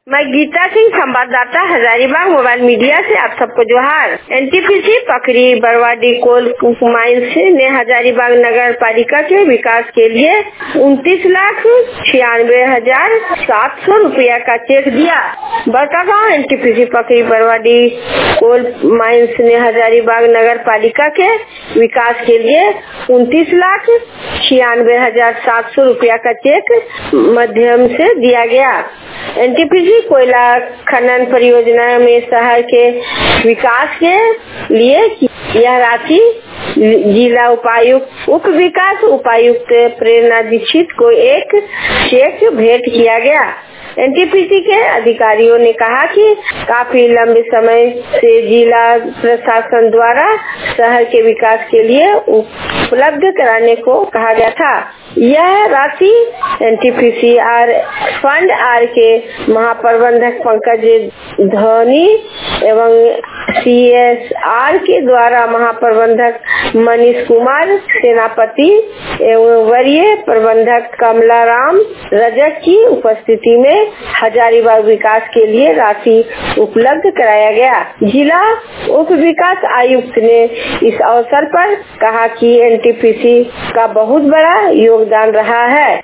मैं गीता सिंह, संवाददाता Hazaribagh mobile media से आप सबको जोहार। एनटीपीसी पकड़ी बरवाडी कोल माइंस ने हजारीबाग नगर पालिका के विकास के लिए 29,96,700 रुपया का चेक दिया। बड़कागांव एनटीपीसी पकड़ी बरवाडी कोल माइंस ने हजारीबाग नगर पालिका के विकास के लिए 29,96,700 रुपया का चेक माध्यम से दिया गया। एनटीपीसी कोयला खनन परियोजना में शहर के विकास के लिए यह राशि जिला उपायुक्त उप विकास उपायुक्त प्रेरणा दीक्षित को एक चेक भेंट किया गया। एनटीपीसी के अधिकारियों ने कहा कि काफी लंबे समय से जिला प्रशासन द्वारा शहर के विकास के लिए उपलब्ध कराने को कहा गया था। यह राशि एनटीपीसी फंड आर के महाप्रबंधक पंकज धोनी एवं सीएसआर के द्वारा महाप्रबंधक मनीष कुमार सेनापति एवं वरीय प्रबंधक कमला राम रजक की उपस्थिति में हजारीबाग विकास के लिए राशि उपलब्ध कराया गया। जिला उप विकास आयुक्त ने इस अवसर पर कहा कि एनटीपीसी का बहुत बड़ा योगदान रहा है।